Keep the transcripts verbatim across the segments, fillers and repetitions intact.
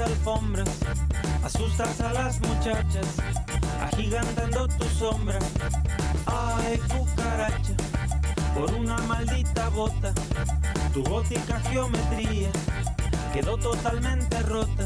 alfombras, asustas a las muchachas, agigantando tu sombra. Ay, cucaracha, por una maldita bota, tu gótica geometría quedó totalmente rota.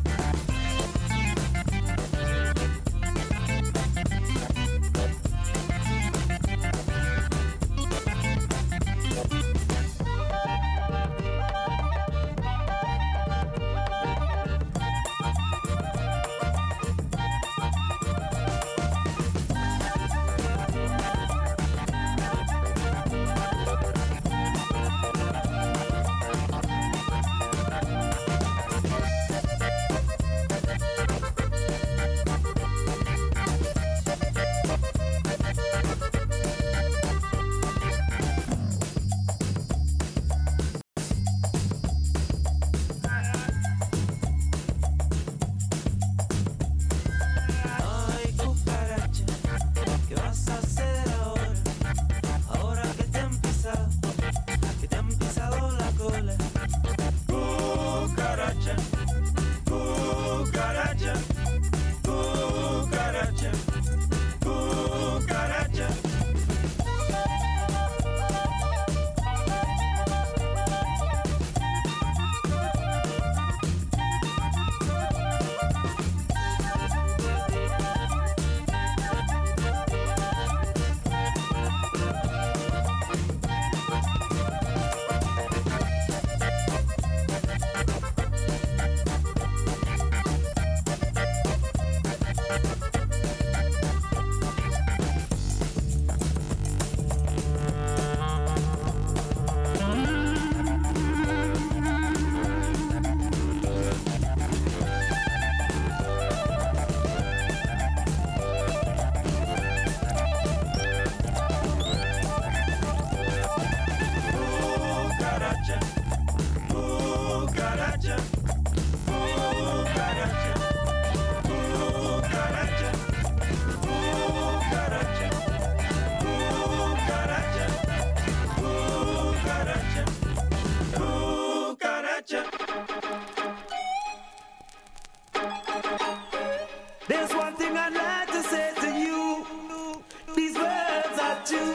There's one thing I'd like to say to you. These words are true,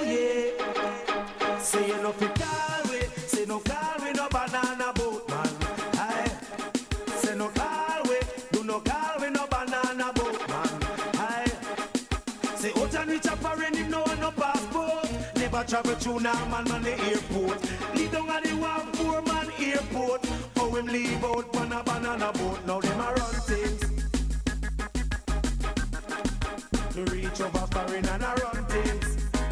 yeah. Say you no fit call we, say no call we no banana boat man. Aye. Say no call we, do no call we no banana boat man. Aye. Say out and reach a foreign him no want no passport. Never travel through no man man the airport. Leave down at the one poor man airport. How him leave out on a banana boat. Now them a run things. To reach over foreign and a run things.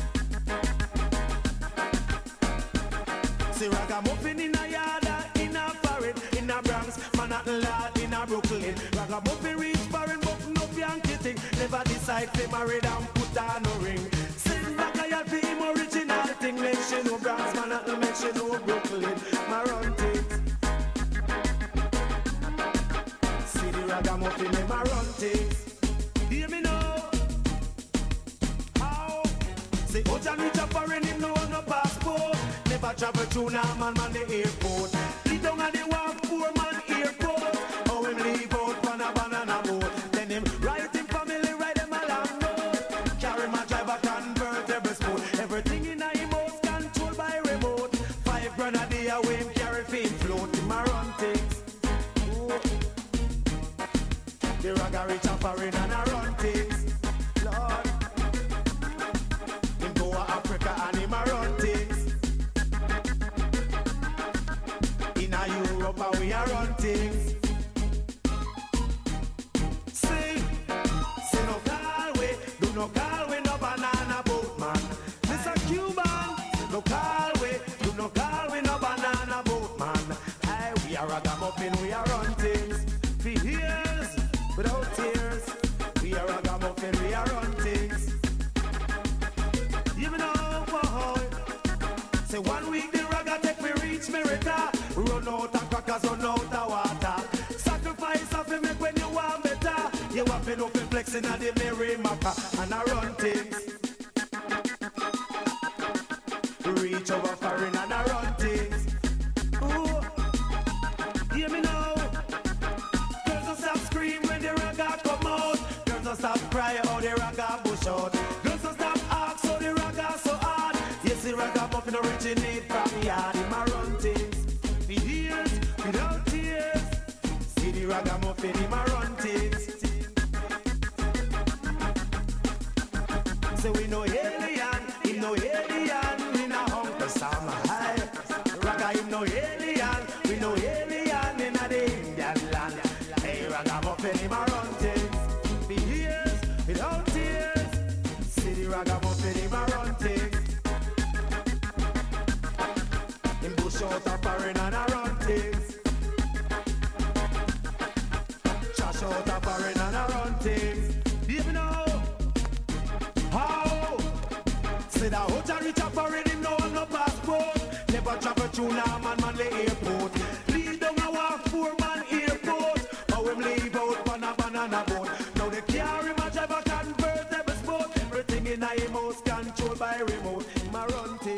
See ragamuffin in a yard, in a foreign, in a Bronx, Manhattan Lord, in a Brooklyn. Ragamuffin reach foreign, but no Yankee thing. Never decide to marry and put on a ring. Send back a yard for him original thing. Make she know Bronx, Manhattan, make she know Brooklyn. My run things. See the ragamuffin in my run things. Hear me now. Say, oh, John reach a foreign, him no want no passport. Never travel through no man man the airport. Leave down at the one poor man airport. Oh, him leave out on a banana boat. Then him ride him family, ride him along road. Carry my driver convertible sport. Everything in a him house controlled by remote. Five grand a day away him carry fin float. Him a run things. Oh. The ragga reach a foreign and a run things. Lord. Africa and him a run things. In a Europe and we a run things. Say, say no call we, do no call we no banana boat man. Mister Cuban, no call we, do no call we no banana boat man. Aye, we a ragamuffin, we a run things. For years, without tears, we a ragamuffin, we a run things. Even know, boy. Say one week the ragga take me reach America. Run out of crackers, run out of water. Sacrifice of me make when you want better. You want me no feel flexing at the Mary Maka. And I run things. Reach over foreign and I run things. Ooh. Hear me now. Tell no alien, we no alien in the Indian land. Hey, ragamuffin him a run things. The years without tears. See the ragamuffin him a run things. Him bush out a foreign and a run things. Trash out a foreign and a run things. You know how? Say that out a reach a foreign him no have no passport. Never travel through Norman Manley Airport. Lead down a walk four man airport. How him leave out on a banana boat. Now they carry him a drive a convertible sport. Everything in a him house controlled by remote. Him a run things.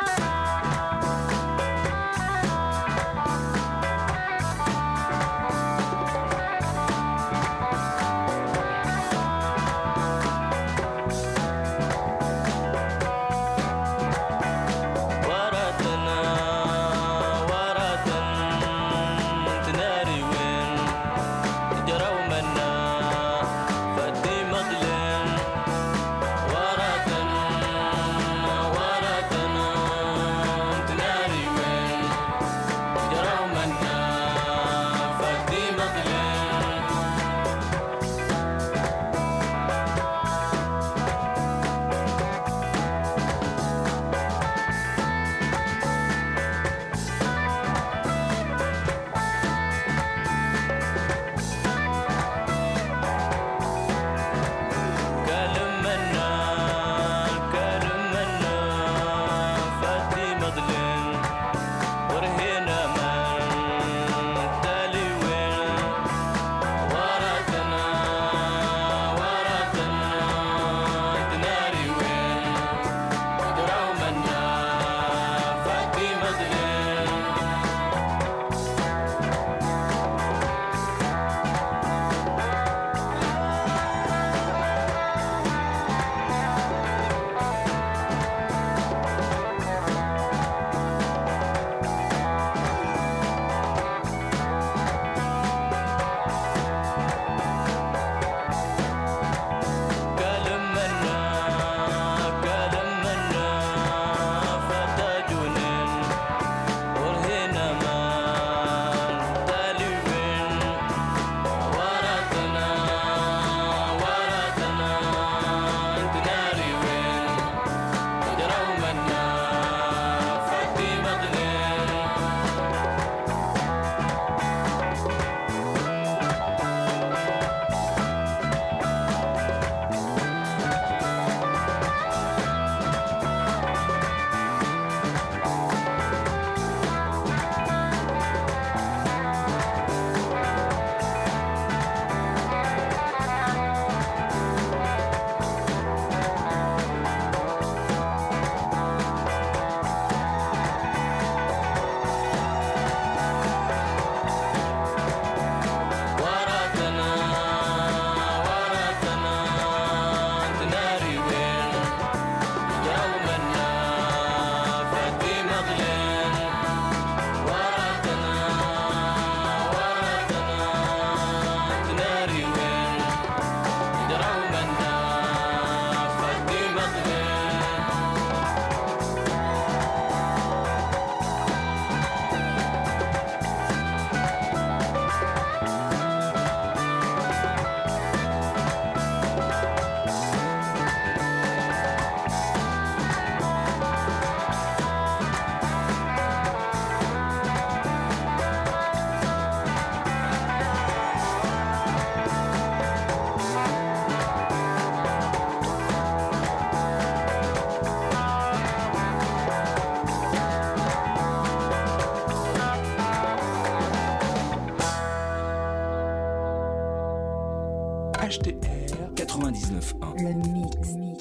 H T R quatre-vingt-dix-neuf point un. Le mix. mix.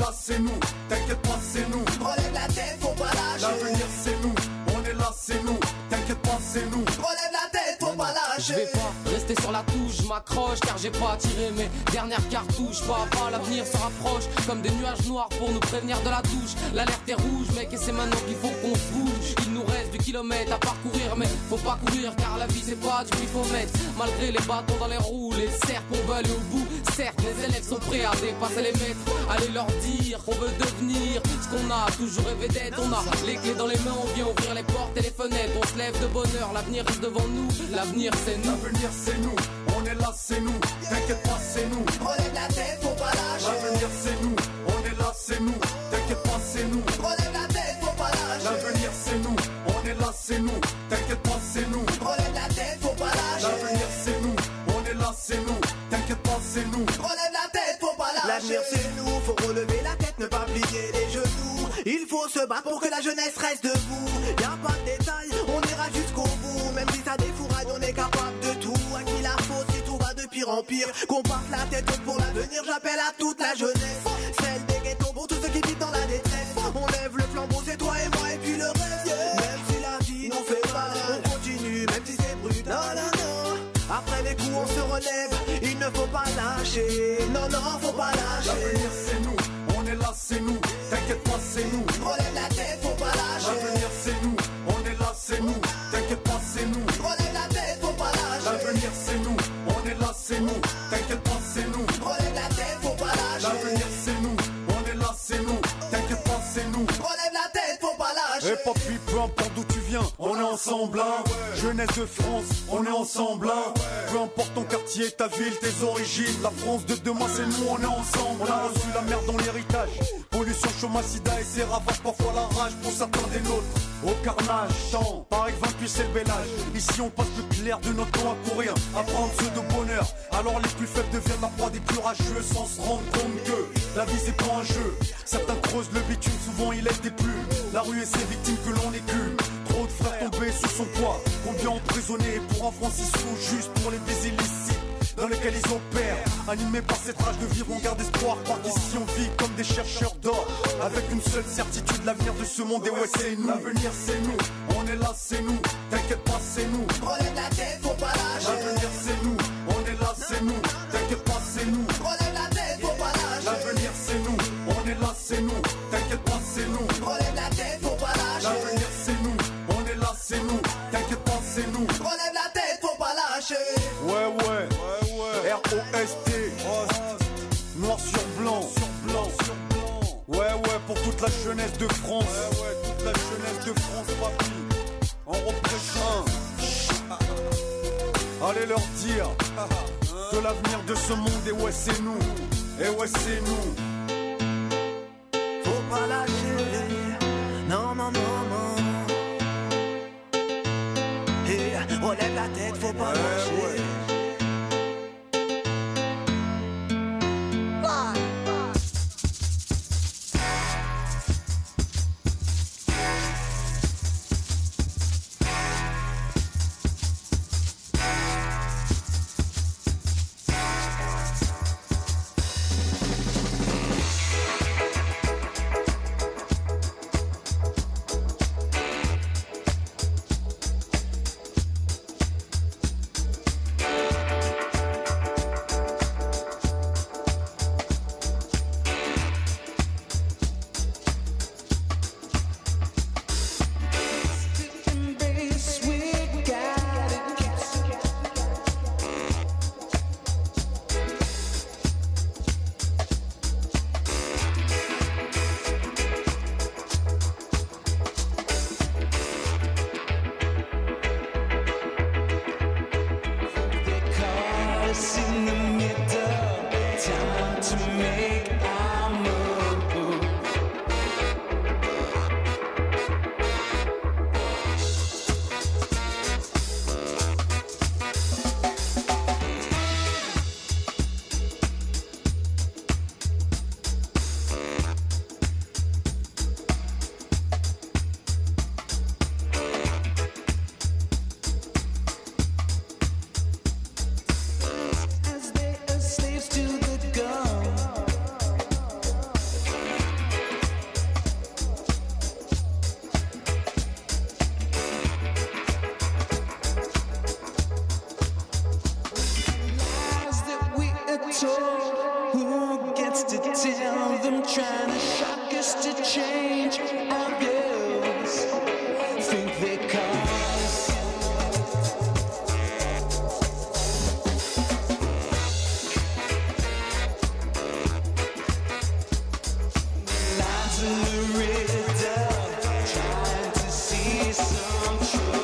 là, c'est nous. T'inquiète pas, c'est nous. Relève la tête, faut pas lâcher. L'avenir, c'est nous. On est là, c'est nous. T'inquiète pas, c'est nous. Relève la tête, faut pas lâcher. Je vais pas rester sur la touche, je m'accroche car j'ai pas tiré mes dernières cartouches. Pas à pas, l'avenir se rapproche comme des nuages noirs pour nous prévenir de la douche. L'alerte est rouge, mec, et c'est maintenant qu'il faut qu'on se bouge. Il nous reste du kilomètre à parcourir, mais faut pas courir car la vie c'est pas du pifomètre. Malgré les bâtons dans les roues, les cercles on veut aller au bout. Certes, les élèves sont prêts à dépasser les maîtres. Allez leur dire qu'on veut devenir ce qu'on a toujours rêvé d'être. On a les clés dans les mains, on vient ouvrir les portes et les fenêtres. On se lève de bonne heure, l'avenir reste devant nous. L'avenir c'est nous. L'avenir c'est nous, on est là c'est nous. T'inquiète pas c'est nous. Relève la tête, faut pas lâcher. L'avenir c'est nous, on est là c'est nous. T'inquiète pas c'est nous. Relève la tête, faut pas lâcher. L'avenir c'est nous, on est là c'est nous. T'inquiète pas c'est nous. Relève la tête, faut pas lâcher. L'avenir c'est nous, on est là c'est nous. T'inquiète pas c'est nous. Relève la tête, faut pas lâcher. L'avenir c'est nous, faut relever la tête, ne pas plier les genoux. Il faut se battre pour que la jeunesse reste debout. Y'a pas de détails, on ira jusqu'au bout. Même si ça défouraille, on est capable de tout. À qui la faute si tout va de pire en pire. Qu'on parte la tête haute pour l'avenir, j'appelle à toute la jeunesse. Celle des ghettos pour tous ceux qui vivent dans la détresse. On lève le flambeau, c'est toi et moi et puis le reste. Même si la vie nous fait mal, on continue, même si c'est brutal. Non, non, non. Après les coups, on se relève. Il ne faut pas lâcher. Non, non, faut pas lâcher. L'avenir c'est nous, on est là c'est nous. T'inquiète pas c'est nous. Relève la tête, faut pas lâcher. L'avenir c'est nous, on est là c'est nous. T'inquiète pas c'est nous. Relève la tête, faut pas lâcher. L'avenir c'est nous, on est là c'est nous. T'inquiète pas c'est nous. Relève la tête, faut pas lâcher. L'avenir c'est nous, on est là c'est nous. T'inquiète pas c'est nous. Relève la tête, faut pas lâcher. Et papy, peu importe d'où tu viens, on est ensemble, hein. Jeunesse de France, on est ensemble, hein. Peu importe ton quartier, ta ville, tes origines. La France de demain, c'est nous, on est ensemble. On a reçu la merde dans l'héritage. Pollution, chômage, sida et ses ravages, parfois la rage pour certains des nôtres. Au carnage, tant, pareil que vingt-huit c'est le bel âge. Ici on passe le clair de notre temps à courir, à prendre ceux de bonheur. Alors les plus faibles deviennent la proie des plus rageux, sans se rendre compte que la vie c'est pas un jeu. Certains creusent le bitume, souvent il laisse des plumes. La rue et ses victimes que l'on écume. Trop de frères tombés sous son poids. Combien emprisonnés pour un franc six sous, juste pour les baisers illicites dans lesquels ils opèrent. Animés par cette rage de vivre, on garde espoir. Croire qu'ici on vit comme des chercheurs d'or, avec une seule certitude, l'avenir de ce monde. Et ouais c'est nous, l'avenir c'est nous. On est là c'est nous, t'inquiète pas c'est nous. Relève la tête, faut pas lâcher. L'avenir c'est nous, on est là c'est nous. T'inquiète pas c'est nous. Relève la tête, faut pas lâcher. L'avenir c'est nous, on est là c'est nous. T'inquiète pas c'est nous. Relève la tête, faut pas lâcher. L'avenir c'est nous, on est là c'est nous. T'inquiète pas c'est nous. Relève la tête, faut pas lâcher. Ouais ouais, R O S T, noir sur blanc, sur blanc, sur blanc. Ouais ouais, pour toute la jeunesse de France. Ouais ouais, toute la jeunesse de France, papy. On représente. Allez leur dire que l'avenir de ce monde, et ouais c'est nous, et ouais c'est nous. Faut pas lâcher. Non, non, non, non. Et relève la tête, faut pas Ouais, lâcher. ouais. to change our views. Think because lines in the riddle, trying to see some truth.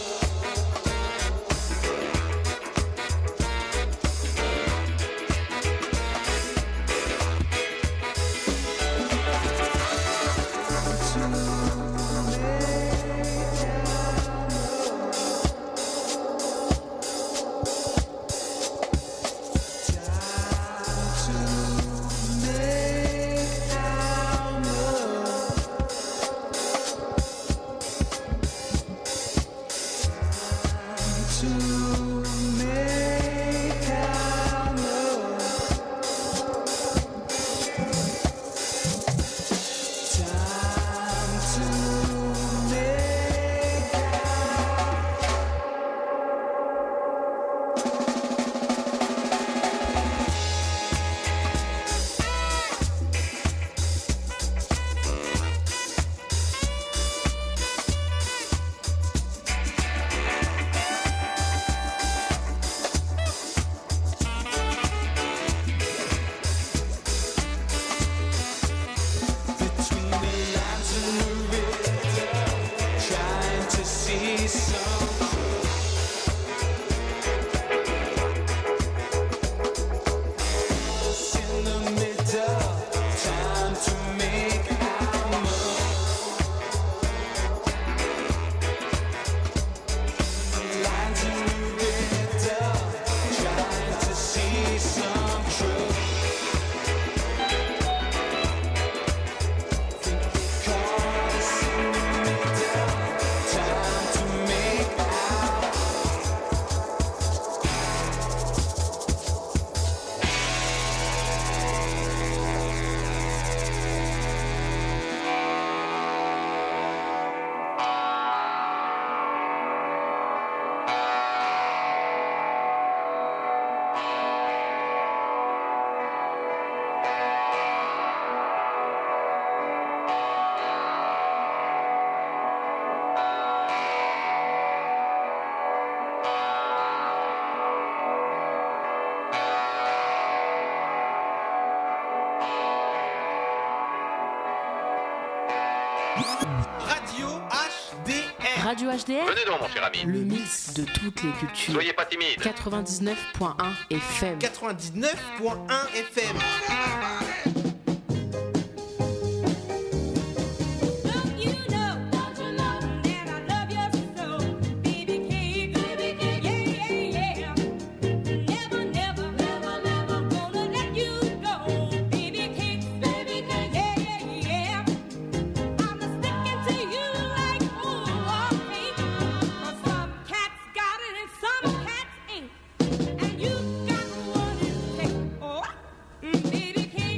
Radio H D R. Radio H D R. Venez donc, mon cher ami. Le mix de toutes les cultures. Soyez pas timide. quatre-vingt-dix-neuf point un F M. quatre-vingt-dix-neuf point un F M. Baby,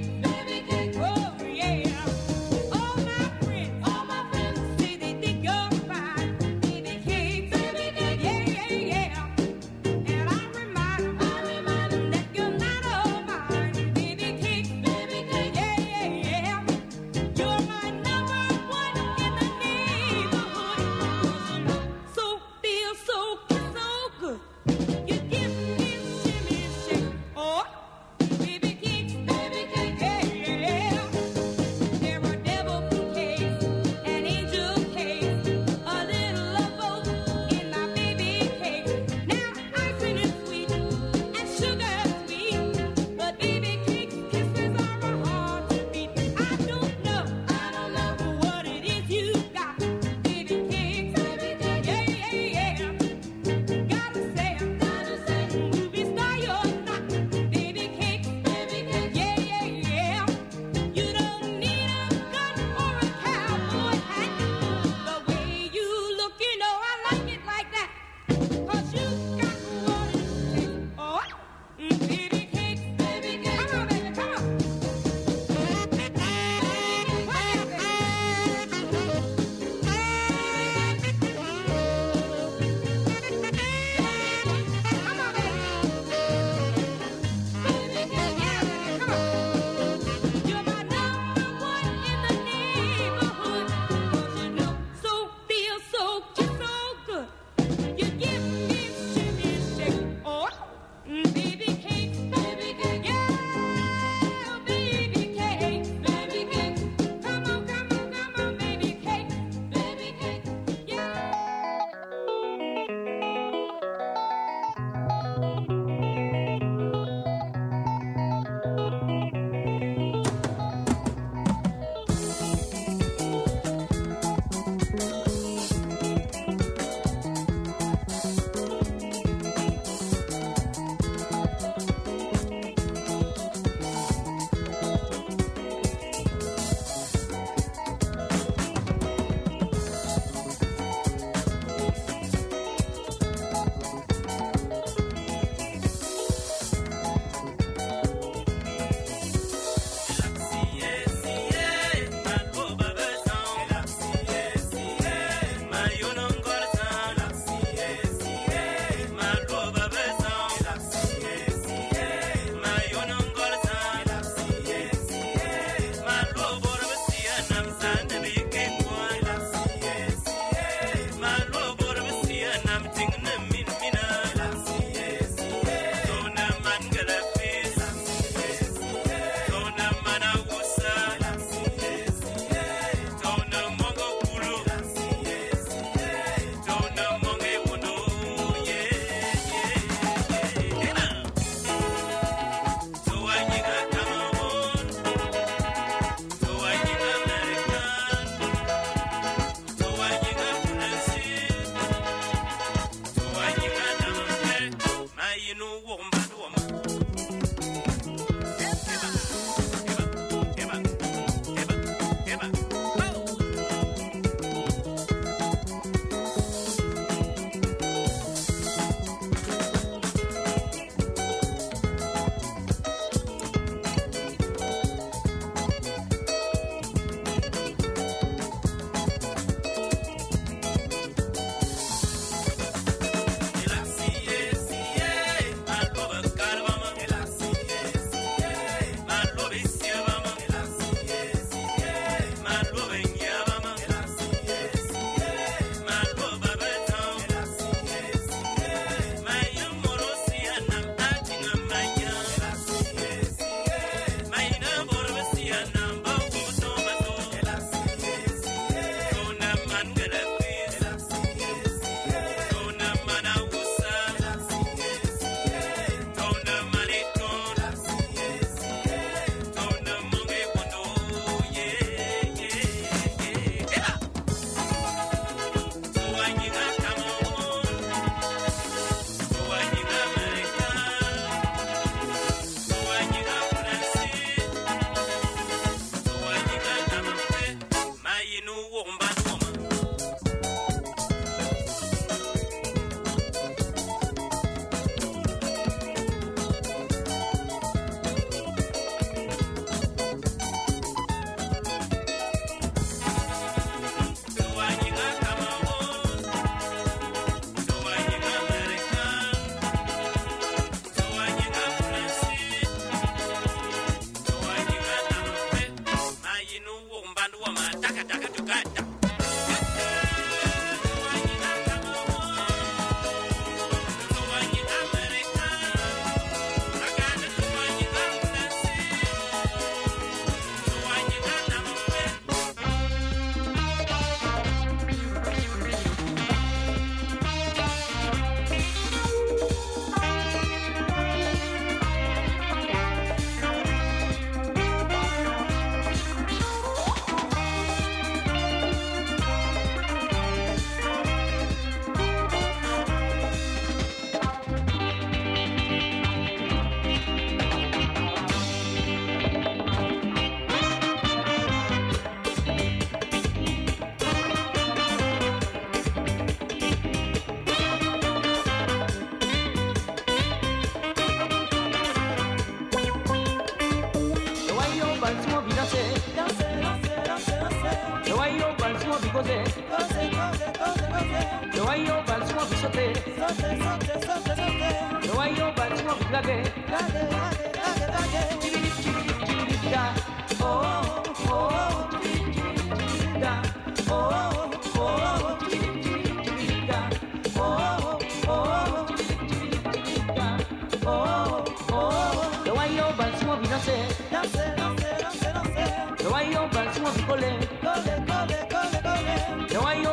Danser, danser, danser, danser.